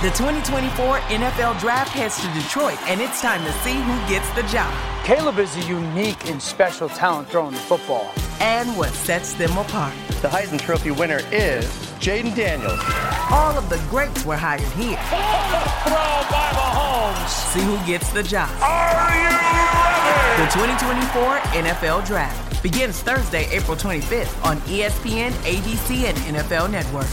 The 2024 NFL Draft heads to Detroit, and it's time to see who gets the job. Caleb is a unique and special talent throwing the football. And what sets them apart. The Heisman Trophy winner is Jaden Daniels. All of the greats were hired here. Throw by Mahomes. See who gets the job. Are you ready? The 2024 NFL Draft begins Thursday, April 25th on ESPN, ABC, and NFL Network.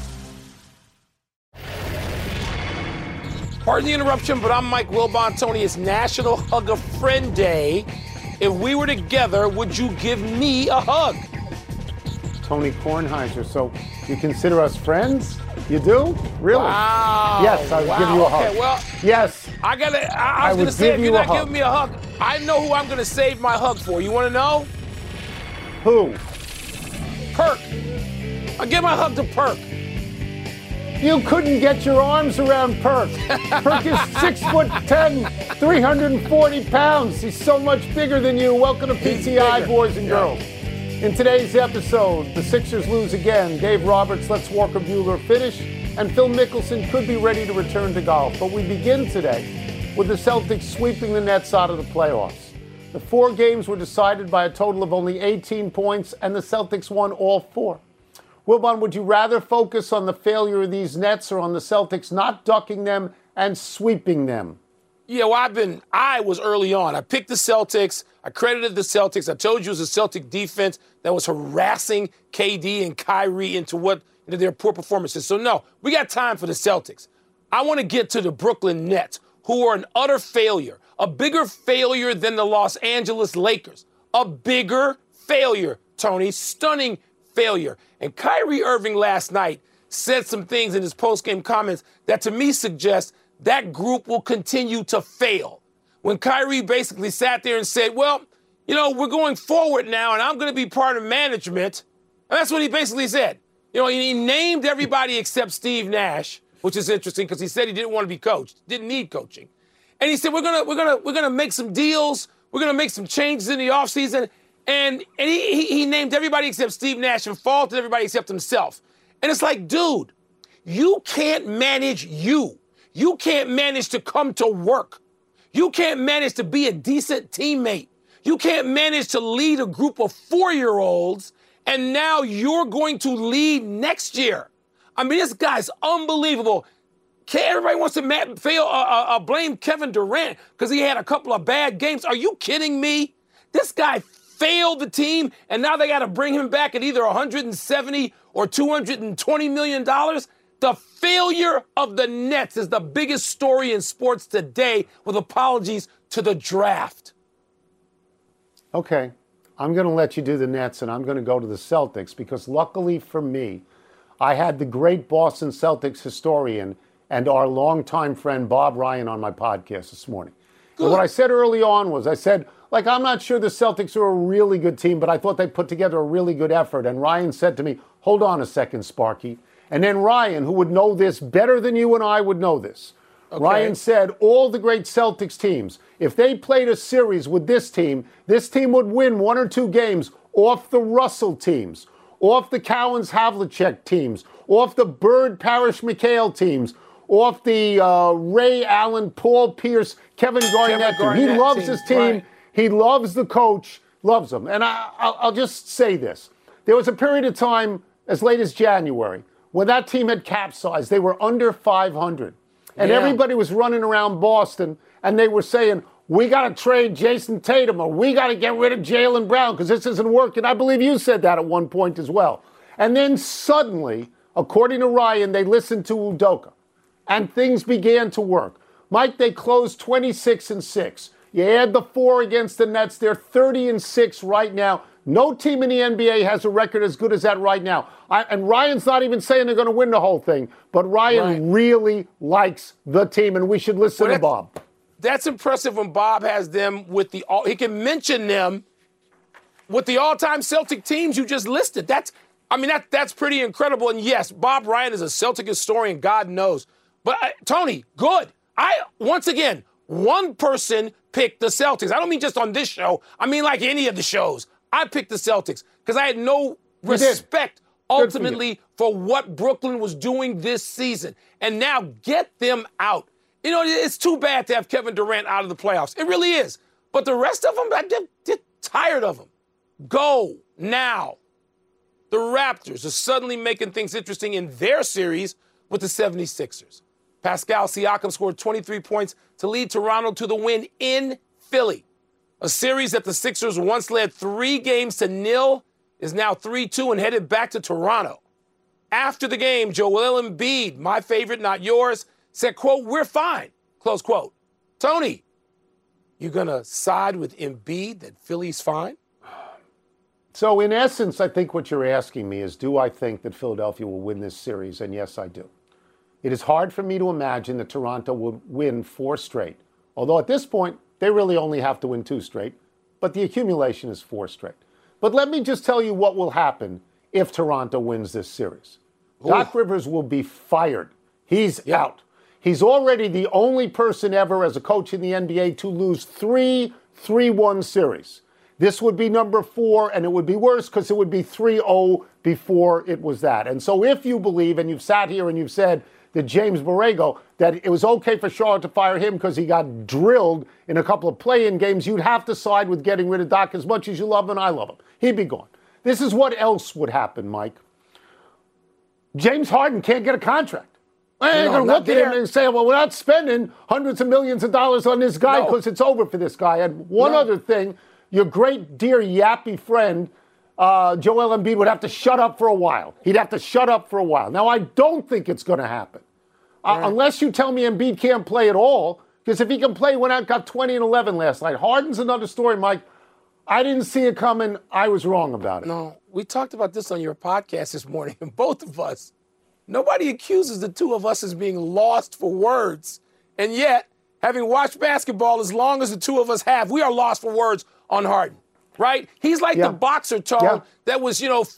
Pardon the interruption, but I'm Mike Wilbon. Tony, it's National Hug a Friend Day. If we were together, would you give me a hug? Tony Kornheiser. So you consider us friends? You do? Really? Wow. Yes, I would give you a hug. Okay, well, yes. I was going to say, if you're not giving me a hug, I know who I'm going to save my hug for. You want to know? Who? Perk. I'll give my hug to Perk. You couldn't get your arms around Perk. Perk is 6'10", 340 pounds. He's so much bigger than you. Welcome to PTI, boys and girls. In today's episode, the Sixers lose again. Dave Roberts lets Walker Buehler finish, and Phil Mickelson could be ready to return to golf. But we begin today with the Celtics sweeping the Nets out of the playoffs. The 4 games were decided by a total of only 18 points, and the Celtics won all 4. Wilbon, would you rather focus on the failure of these Nets or on the Celtics not ducking them and sweeping them? Yeah, well, I was early on. I picked the Celtics. I credited the Celtics. I told you it was a Celtic defense that was harassing KD and Kyrie into their poor performances. So, no, we got time for the Celtics. I want to get to the Brooklyn Nets, who are an utter failure, a bigger failure than the Los Angeles Lakers. A bigger failure, Tony, stunning failure. And Kyrie Irving last night said some things in his post-game comments that to me suggest that group will continue to fail. When Kyrie basically sat there and said, well, we're going forward now and I'm going to be part of management. And that's what he basically said. He named everybody except Steve Nash, which is interesting because he said he didn't want to be coached, didn't need coaching. And he said, we're going to make some deals. We're going to make some changes in the offseason. And he named everybody except Steve Nash and faulted everybody except himself. And it's like, dude, you can't manage you. You can't manage to come to work. You can't manage to be a decent teammate. You can't manage to lead a group of 4-year-olds, and now you're going to lead next year. I mean, this guy's unbelievable. Everybody wants to blame Kevin Durant because he had a couple of bad games. Are you kidding me? This guy failed the team, and now they got to bring him back at either $170 or $220 million. The failure of the Nets is the biggest story in sports today, with apologies to the draft. Okay, I'm going to let you do the Nets, and I'm going to go to the Celtics, because luckily for me, I had the great Boston Celtics historian and our longtime friend Bob Ryan on my podcast this morning. And what I said early on was, I'm not sure the Celtics are a really good team, but I thought they put together a really good effort. And Ryan said to me, hold on a second, Sparky. And then Ryan, who would know this better than you and I would know this, Ryan said all the great Celtics teams, if they played a series with this team would win 1 or 2 games off the Russell teams, off the Cowens-Havlicek teams, off the Bird Parrish-McHale teams, off the Ray Allen, Paul Pierce, Kevin Garnett team. He loves his team. Right. He loves the coach, loves them. And I'll just say this. There was a period of time as late as January when that team had capsized. They were under 500. And everybody was running around Boston, and they were saying, we got to trade Jason Tatum, or we got to get rid of Jaylen Brown because this isn't working. I believe you said that at one point as well. And then suddenly, according to Ryan, they listened to Udoka, and things began to work. Mike, they closed 26-6. You add the 4 against the Nets, they're 30-6 right now. No team in the NBA has a record as good as that right now. And Ryan's not even saying they're going to win the whole thing, but Ryan really likes the team, and we should listen to Bob. That's impressive when Bob has them he can mention them with the all-time Celtic teams you just listed. That's pretty incredible. And yes, Bob Ryan is a Celtic historian, God knows. But Tony, good. Once again, one person picked the Celtics. I don't mean just on this show. I mean like any of the shows. I picked the Celtics because I had no respect ultimately for what Brooklyn was doing this season. And now get them out. You know, it's too bad to have Kevin Durant out of the playoffs. It really is. But the rest of them, they're tired of them. Go now. The Raptors are suddenly making things interesting in their series with the 76ers. Pascal Siakam scored 23 points to lead Toronto to the win in Philly. A series that the Sixers once led 3-0 is now 3-2 and headed back to Toronto. After the game, Joel Embiid, my favorite, not yours, said, quote, "We're fine," close quote. Tony, you going to side with Embiid that Philly's fine? So in essence, I think what you're asking me is, do I think that Philadelphia will win this series? And yes, I do. It is hard for me to imagine that Toronto will win 4 straight. Although at this point, they really only have to win 2 straight. But the accumulation is 4 straight. But let me just tell you what will happen if Toronto wins this series. Ooh. Doc Rivers will be fired. He's out. He's already the only person ever as a coach in the NBA to lose 3 3-1 series. This would be number 4, and it would be worse because it would be 3-0 before it was that. And so if you believe, and you've sat here and you've said that James Borrego, that it was okay for Charlotte to fire him because he got drilled in a couple of play-in games, you'd have to side with getting rid of Doc as much as you love him and I love him. He'd be gone. This is what else would happen, Mike. James Harden can't get a contract. They're going to look at him and say, well, we're not spending hundreds of millions of dollars on this guy because it's over for this guy. And one other thing, your great, dear, yappy friend, Joel Embiid, would have to shut up for a while. He'd have to shut up for a while. Now, I don't think it's going to happen. Unless you tell me Embiid can't play at all, because if he can play, he went out, got 20 and 11 last night. Harden's another story, Mike. I didn't see it coming. I was wrong about it. No, we talked about this on your podcast this morning, and both of us, nobody accuses the two of us as being lost for words. And yet, having watched basketball as long as the two of us have, we are lost for words on Harden, right? He's like the boxer, Tone, that was,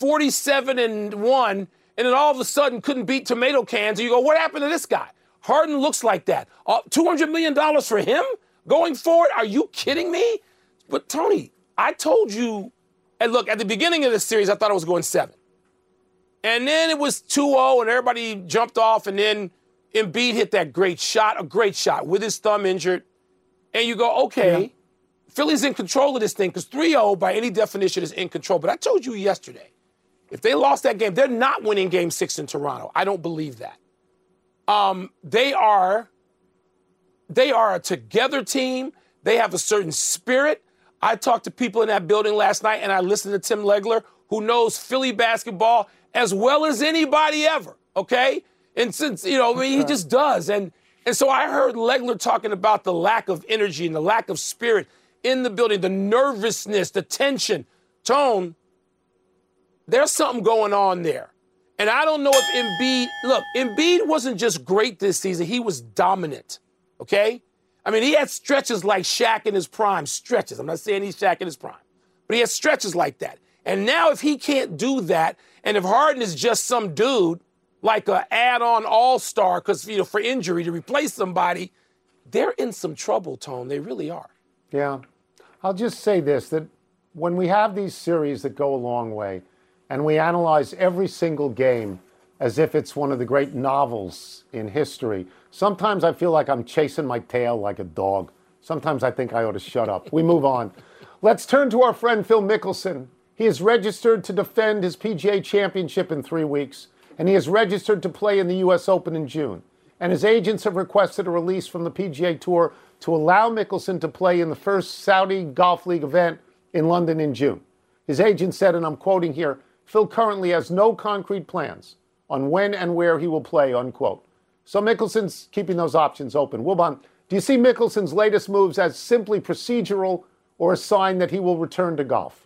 47-1, and then all of a sudden couldn't beat tomato cans. And you go, what happened to this guy? Harden looks like that. $200 million for him going forward? Are you kidding me? But, Tony, I told you, and look, at the beginning of this series, I thought it was going 7. And then it was 2-0, and everybody jumped off, and then Embiid hit that great shot, a great shot, with his thumb injured. And you go, okay, Philly's in control of this thing, because 3-0, by any definition, is in control. But I told you yesterday, if they lost that game, they're not winning Game 6 in Toronto. I don't believe that. They are a together team. They have a certain spirit. I talked to people in that building last night, and I listened to Tim Legler, who knows Philly basketball as well as anybody ever, okay? And since, he just does. And so I heard Legler talking about the lack of energy and the lack of spirit in the building, the nervousness, the tension. Tone, there's something going on there. And I don't know if Embiid wasn't just great this season. He was dominant, okay? I mean, he had stretches like Shaq in his prime. Stretches. I'm not saying he's Shaq in his prime. But he had stretches like that. And now if he can't do that, and if Harden is just some dude, like an add-on all-star, because, for injury to replace somebody, they're in some trouble, Tone. They really are. Yeah. I'll just say this, that when we have these series that go a long way, and we analyze every single game as if it's one of the great novels in history, sometimes I feel like I'm chasing my tail like a dog. Sometimes I think I ought to shut up. We move on. Let's turn to our friend Phil Mickelson. He is registered to defend his PGA Championship in 3 weeks, and he is registered to play in the U.S. Open in June. And his agents have requested a release from the PGA Tour to allow Mickelson to play in the first Saudi Golf League event in London in June. His agent said, and I'm quoting here, Phil currently has no concrete plans on when and where he will play, unquote. So Mickelson's keeping those options open. Wilbon, do you see Mickelson's latest moves as simply procedural or a sign that he will return to golf?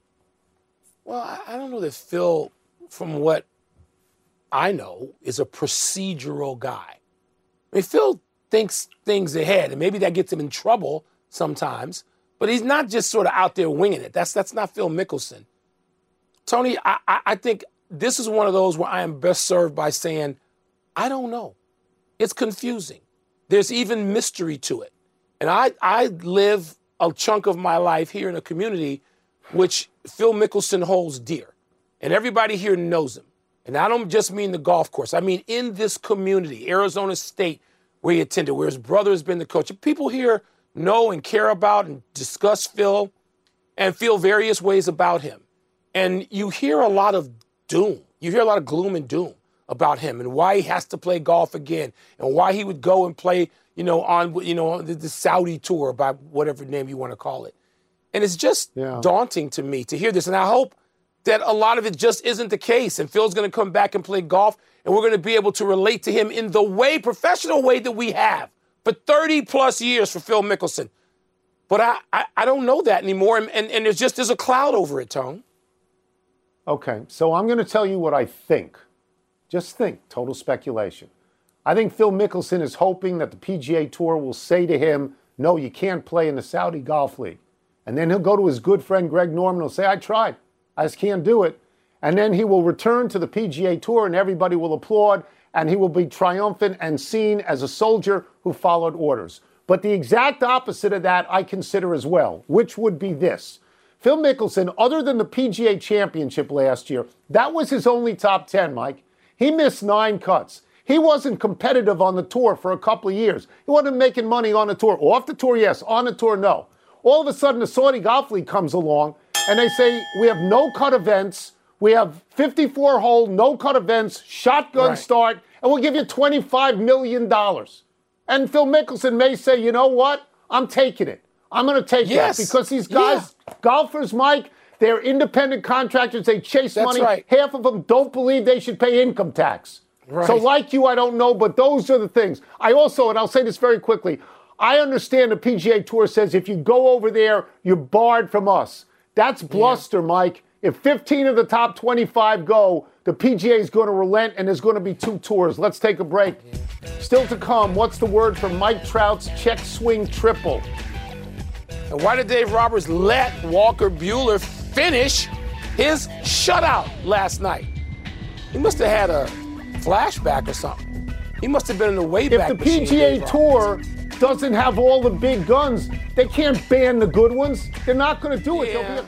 Well, I don't know that Phil, from what I know, is a procedural guy. I mean, Phil thinks things ahead, and maybe that gets him in trouble sometimes, but he's not just sort of out there winging it. That's not Phil Mickelson. Tony, I think this is one of those where I am best served by saying, I don't know. It's confusing. There's even mystery to it. And I live a chunk of my life here in a community which Phil Mickelson holds dear. And everybody here knows him. and I don't just mean the golf course, I mean in this community, Arizona State, where he attended, where his brother has been the coach, people here know and care about and discuss Phil and feel various ways about him. And you hear a lot of doom. You hear a lot of gloom and doom about him and why he has to play golf again and why he would go and play, on the Saudi tour, by whatever name you want to call it. And it's just daunting to me to hear this. And I hope that a lot of it just isn't the case. And Phil's going to come back and play golf, and we're going to be able to relate to him in the professional way that we have for 30-plus years for Phil Mickelson. But I don't know that anymore, and there's a cloud over it, Tone. Okay, so I'm going to tell you what I think. Just think, total speculation. I think Phil Mickelson is hoping that the PGA Tour will say to him, no, you can't play in the Saudi Golf League. And then he'll go to his good friend Greg Norman and he'll say, I tried. I just can't do it. And then he will return to the PGA Tour and everybody will applaud and he will be triumphant and seen as a soldier who followed orders. But the exact opposite of that I consider as well, which would be this. Phil Mickelson, other than the PGA Championship last year, that was his only top 10, Mike. He missed 9 cuts. He wasn't competitive on the tour for a couple of years. He wasn't making money on the tour. Off the tour, yes. On the tour, no. All of a sudden, the Saudi Golf League comes along, and they say, we have no-cut events. We have 54-hole no-cut events, shotgun start, and we'll give you $25 million. And Phil Mickelson may say, you know what? I'm taking it. I'm going to take that because these guys, golfers, Mike, they're independent contractors. They chase money. Right. Half of them don't believe they should pay income tax. Right. So like you, I don't know, but those are the things. I also, and I'll say this very quickly, I understand the PGA Tour says if you go over there, you're barred from us. That's bluster, Mike. If 15 of the top 25 go, the PGA is going to relent and there's going to be 2 tours. Let's take a break. Still to come, what's the word for Mike Trout's check swing triple? And why did Dave Roberts let Walker Buehler finish his shutout last night? He must have had a flashback or something. He must have been in the Wayback Machine. If the PGA Tour doesn't have all the big guns, they can't ban the good ones. They're not going to do it. Yeah.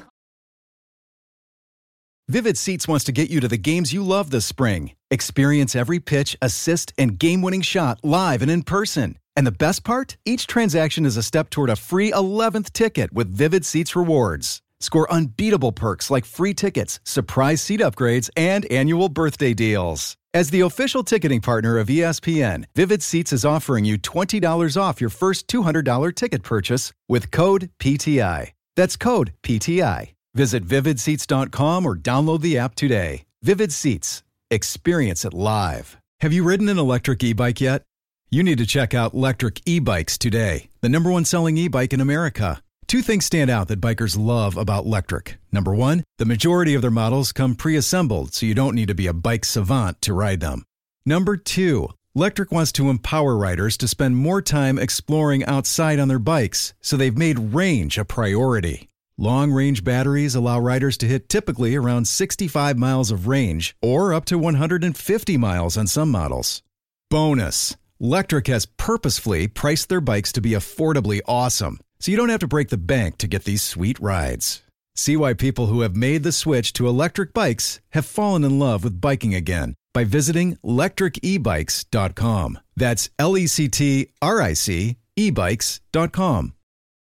Vivid Seats wants to get you to the games you love this spring. Experience every pitch, assist, and game-winning shot live and in person. And the best part? Each transaction is a step toward a free 11th ticket with Vivid Seats rewards. Score unbeatable perks like free tickets, surprise seat upgrades, and annual birthday deals. As the official ticketing partner of ESPN, Vivid Seats is offering you $20 off your first $200 ticket purchase with code PTI. That's code PTI. Visit vividseats.com or download the app today. Vivid Seats. Experience it live. Have you ridden an electric e-bike yet? You need to check out Electric E-Bikes today, the #1 selling e-bike in America. 2 things stand out that bikers love about Electric. Number 1, the majority of their models come pre-assembled, so you don't need to be a bike savant to ride them. Number 2, Electric wants to empower riders to spend more time exploring outside on their bikes, so they've made range a priority. Long-range batteries allow riders to hit typically around 65 miles of range, or up to 150 miles on some models. Bonus, Electric has purposefully priced their bikes to be affordably awesome, so you don't have to break the bank to get these sweet rides. See why people who have made the switch to electric bikes have fallen in love with biking again by visiting lectricebikes.com. That's LECTRIC ebikes.com.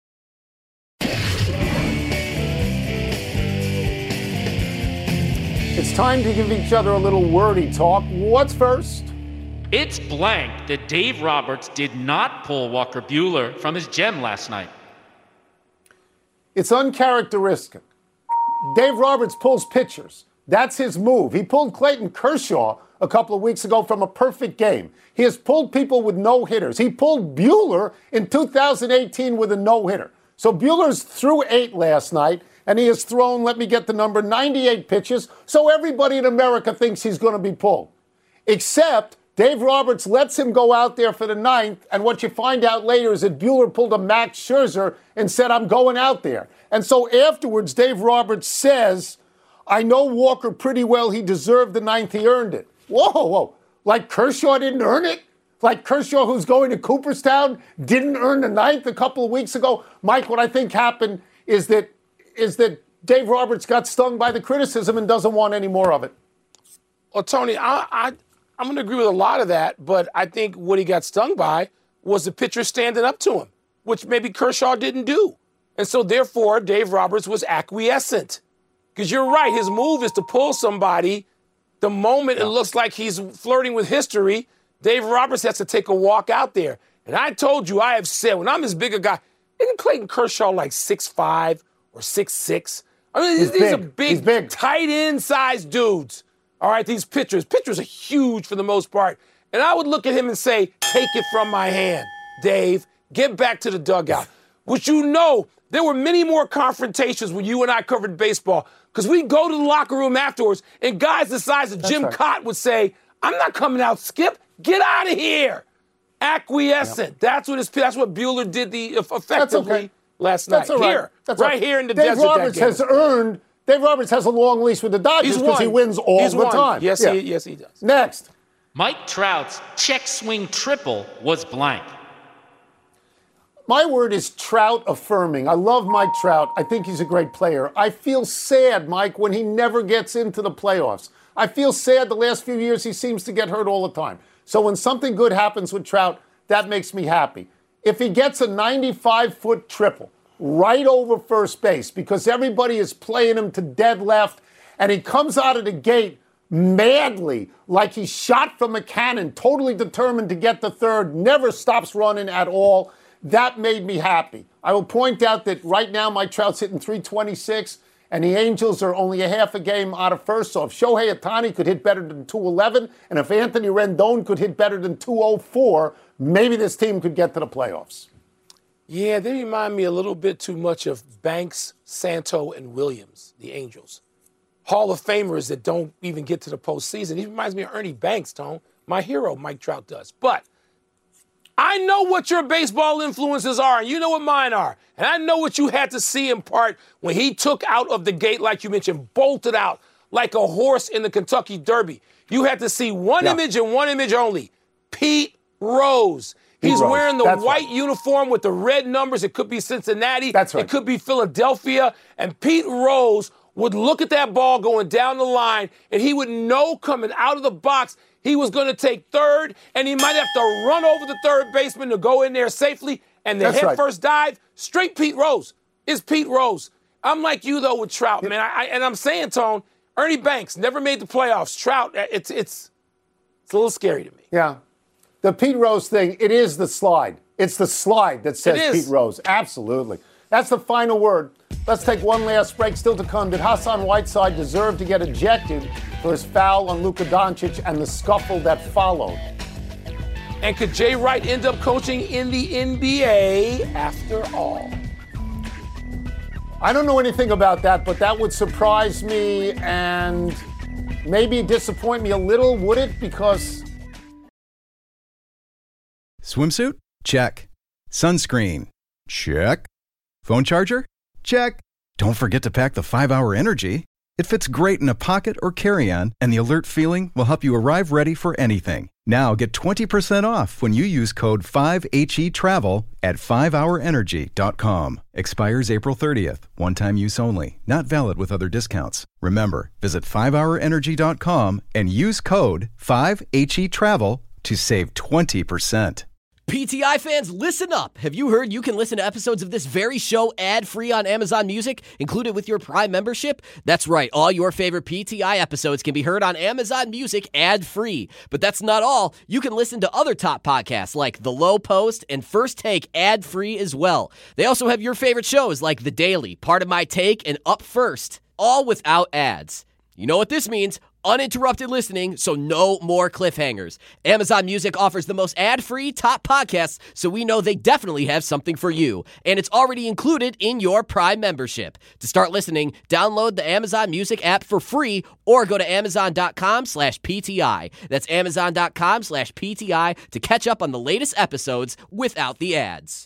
It's time to give each other a little wordy talk. What's first? It's blank that Dave Roberts did not pull Walker Buehler from his gem last night. It's uncharacteristic. Dave Roberts pulls pitchers. That's his move. He pulled Clayton Kershaw a couple of weeks ago from a perfect game. He has pulled people with no-hitters. He pulled Buehler in 2018 with a no-hitter. So Buehler's threw 8 last night, and he has thrown, let me get the number, 98 pitches. So everybody in America thinks he's going to be pulled. Except Dave Roberts lets him go out there for the 9th, and what you find out later is that Buehler pulled a Max Scherzer and said, I'm going out there. And so afterwards, Dave Roberts says, I know Walker pretty well. He deserved the 9th. He earned it. Whoa. Like Kershaw didn't earn it? Like Kershaw, who's going to Cooperstown, didn't earn the 9th a couple of weeks ago? Mike, what I think happened is that Dave Roberts got stung by the criticism and doesn't want any more of it. Well, Tony, I'm going to agree with a lot of that, but I think what he got stung by was the pitcher standing up to him, which maybe Kershaw didn't do. And so, therefore, Dave Roberts was acquiescent. Because you're right, his move is to pull somebody the moment it looks like he's flirting with history. Dave Roberts has to take a walk out there. And I told you, I have said, when I'm this big a guy, isn't Clayton Kershaw like 6'5" or 6'6"? I mean, these are big, tight end-sized dudes. All right, these pitchers. Pitchers are huge for the most part. And I would look at him and say, take it from my hand, Dave. Get back to the dugout. Which you know, there were many more confrontations when you and I covered baseball. Because we'd go to the locker room afterwards, and guys the size of Jim Cott would say, I'm not coming out, Skip. Get out of here. Acquiescent. Yep. That's what Buehler did effectively last night. That's here in the desert. Dave Roberts has a long leash with the Dodgers because he wins all the time. Yes, he does. Next. Mike Trout's check swing triple was blank. My word is Trout affirming. I love Mike Trout. I think he's a great player. I feel sad, Mike, when he never gets into the playoffs. I feel sad the last few years he seems to get hurt all the time. So when something good happens with Trout, that makes me happy. If he gets a 95-foot triple right over first base because everybody is playing him to dead left and he comes out of the gate madly like he's shot from a cannon, totally determined to get to third, never stops running at all, that made me happy. I will point out that right now Mike Trout's hitting .326, and the Angels are only a half a game out of first. So if Shohei Ohtani could hit better than .211, and if Anthony Rendon could hit better than .204, maybe this team could get to the playoffs. Yeah, they remind me a little bit too much of Banks, Santo, and Williams, the Angels. Hall of Famers that don't even get to the postseason. He reminds me of Ernie Banks, Tone. My hero, Mike Trout, does. But I know what your baseball influences are, and you know what mine are. And I know what you had to see in part when he took out of the gate, like you mentioned, bolted out like a horse in the Kentucky Derby. You had to see one image and one image only. Pete Rose. He's wearing the white uniform with the red numbers. It could be Cincinnati. That's right. It could be Philadelphia. And Pete Rose would look at that ball going down the line, and he would know coming out of the box he was going to take third, and he might have to run over the third baseman to go in there safely. And the head-first dive, straight Pete Rose. It's Pete Rose. I'm like you, though, with Trout, man. And I'm saying, Tone, Ernie Banks never made the playoffs. Trout, it's a little scary to me. Yeah. The Pete Rose thing, it is the slide. It's the slide that says Pete Rose. Absolutely. That's the final word. Let's take one last break. Still to come. Did Hassan Whiteside deserve to get ejected for his foul on Luka Doncic and the scuffle that followed? And could Jay Wright end up coaching in the NBA after all? I don't know anything about that, but that would surprise me and maybe disappoint me a little, would it? Because... Swimsuit? Check. Sunscreen? Check. Phone charger? Check. Don't forget to pack the 5-Hour Energy. It fits great in a pocket or carry-on, and the alert feeling will help you arrive ready for anything. Now get 20% off when you use code 5HETRAVEL at 5hourenergy.com. Expires April 30th. One-time use only. Not valid with other discounts. Remember, visit 5hourenergy.com and use code 5HETRAVEL to save 20%. PTI fans, listen up. Have you heard you can listen to episodes of this very show ad-free on Amazon Music, included with your Prime membership? That's right. All your favorite PTI episodes can be heard on Amazon Music ad-free. But that's not all. You can listen to other top podcasts like The Low Post and First Take ad-free as well. They also have your favorite shows like The Daily, Part of My Take, and Up First, all without ads. You know what this means? Uninterrupted listening, so no more cliffhangers. Amazon Music offers the most ad-free top podcasts, so we know they definitely have something for you. And it's already included in your Prime membership. To start listening, download the Amazon Music app for free or go to amazon.com/PTI. That's amazon.com/PTI to catch up on the latest episodes without the ads.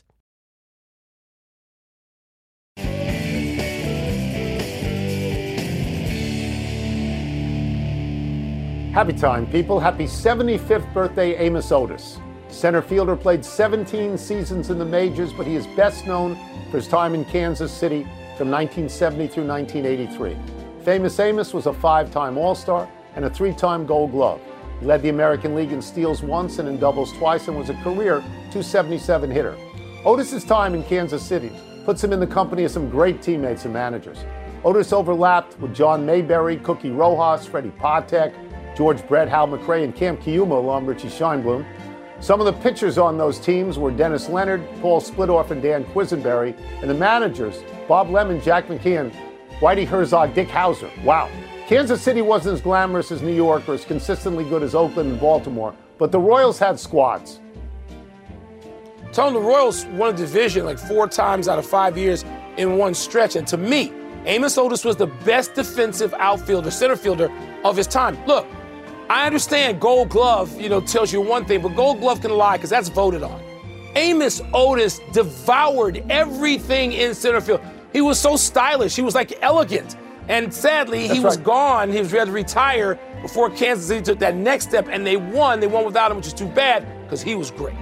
Happy time, people. Happy 75th birthday, Amos Otis. Center fielder, played 17 seasons in the majors, but he is best known for his time in Kansas City from 1970 through 1983. Famous Amos was a 5-time All-Star, and a 3-time Gold Glove. He led the American League in steals once and in doubles twice and was a career .277 hitter. Otis's time in Kansas City puts him in the company of some great teammates and managers. Otis overlapped with John Mayberry, Cookie Rojas, Freddie Patek, George Brett, Hal McRae, and Camp Kiuma along Richie Scheinblum. Some of the pitchers on those teams were Dennis Leonard, Paul Splittorff, and Dan Quisenberry, and the managers, Bob Lemon, Jack McKeon, Whitey Herzog, Dick Hauser. Wow. Kansas City wasn't as glamorous as New York or as consistently good as Oakland and Baltimore, but the Royals had squads. Tony, the Royals won a division like 4 times out of 5 years in one stretch. And to me, Amos Otis was the best defensive outfielder, center fielder of his time. Look, I understand Gold Glove, tells you one thing, but Gold Glove can lie because that's voted on. Amos Otis devoured everything in center field. He was so stylish. He was like elegant. And sadly, he was gone. He was ready to retire before Kansas City took that next step, and they won. They won without him, which is too bad because he was great.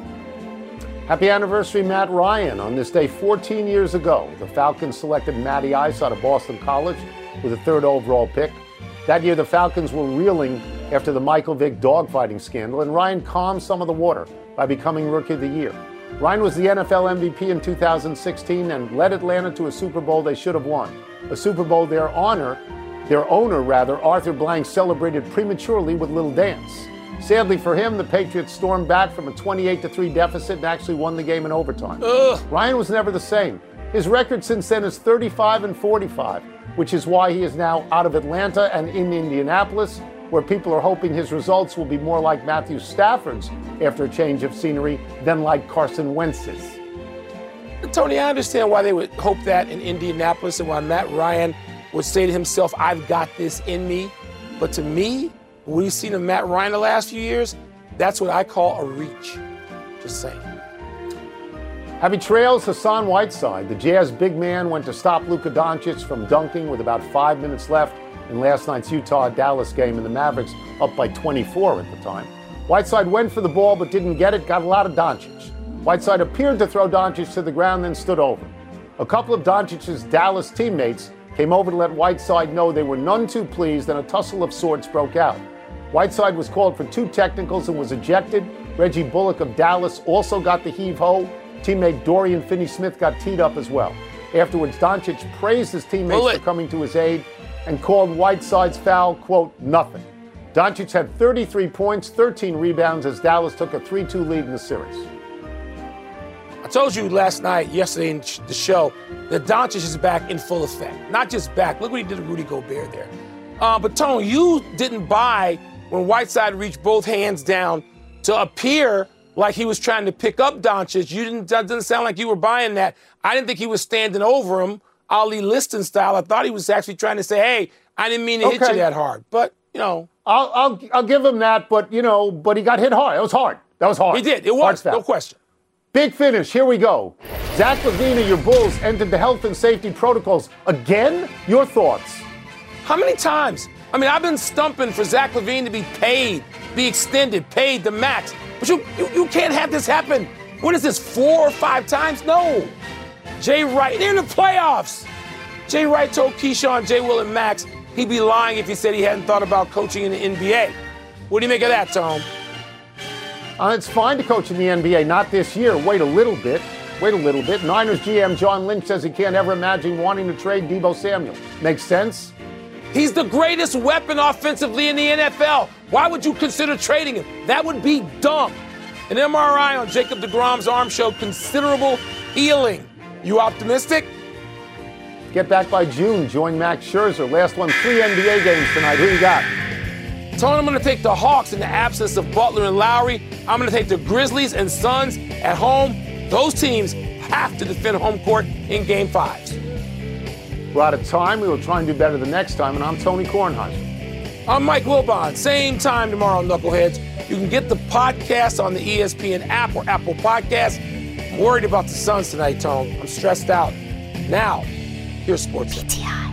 Happy anniversary, Matt Ryan. On this day 14 years ago, the Falcons selected Matty Ice out of Boston College with a 3rd overall pick. That year, the Falcons were reeling after the Michael Vick dogfighting scandal, and Ryan calmed some of the water by becoming Rookie of the Year. Ryan was the NFL MVP in 2016 and led Atlanta to a Super Bowl they should have won. A Super Bowl their owner, Arthur Blank, celebrated prematurely with Little Dance. Sadly for him, the Patriots stormed back from a 28-3 deficit and actually won the game in overtime. Ryan was never the same. His record since then is 35-45, which is why he is now out of Atlanta and in Indianapolis, where people are hoping his results will be more like Matthew Stafford's after a change of scenery than like Carson Wentz's. Tony, I understand why they would hope that in Indianapolis and why Matt Ryan would say to himself, I've got this in me. But to me, what we've seen of Matt Ryan the last few years, that's what I call a reach. Just saying. Happy trails, Hassan Whiteside. The Jazz big man went to stop Luka Doncic from dunking with about 5 minutes left in last night's Utah-Dallas game, and the Mavericks up by 24 at the time. Whiteside went for the ball but didn't get it, got a lot of Doncic. Whiteside appeared to throw Doncic to the ground, then stood over. A couple of Doncic's Dallas teammates came over to let Whiteside know they were none too pleased, and a tussle of sorts broke out. Whiteside was called for 2 technicals and was ejected. Reggie Bullock of Dallas also got the heave-ho. Teammate Dorian Finney-Smith got teed up as well. Afterwards, Doncic praised his teammates for coming to his aid and called Whiteside's foul, quote, nothing. Doncic had 33 points, 13 rebounds as Dallas took a 3-2 lead in the series. I told you yesterday in the show, that Doncic is back in full effect. Not just back. Look what he did to Rudy Gobert there. But, Tone, you didn't buy when Whiteside reached both hands down to appear like he was trying to pick up Doncic. That didn't sound like you were buying that. I didn't think he was standing over him, Ali Liston style. I thought he was actually trying to say, hey, I didn't mean to hit you that hard. But, I'll give him that, but he got hit hard. That was hard. He did. It was, no question. Big finish. Here we go. Zach LaVine, your Bulls entered the health and safety protocols again. Your thoughts? How many times? I've been stumping for Zach LaVine to be paid, be extended, paid the max. But you can't have this happen. What is this, 4 or 5 times? No. Jay Wright, they're in the playoffs. Jay Wright told Keyshawn, Jay Will, and Max he'd be lying if he said he hadn't thought about coaching in the NBA. What do you make of that, Tom? It's fine to coach in the NBA, not this year. Wait a little bit. Niners GM John Lynch says he can't ever imagine wanting to trade Deebo Samuel. Makes sense? He's the greatest weapon offensively in the NFL. Why would you consider trading him? That would be dumb. An MRI on Jacob deGrom's arm showed considerable healing. You optimistic? Get back by June. Join Max Scherzer. Last one, 3 NBA games tonight. Who you got? Tony, I'm going to take the Hawks in the absence of Butler and Lowry. I'm going to take the Grizzlies and Suns at home. Those teams have to defend home court in Game 5s. We're out of time. We will try and do better the next time. And I'm Tony Kornheiser. I'm Mike Wilbon. Same time tomorrow, Knuckleheads. You can get the podcast on the ESPN app or Apple Podcasts. I'm worried about the Suns tonight, Tone. I'm stressed out. Now, here's Sports. PTI.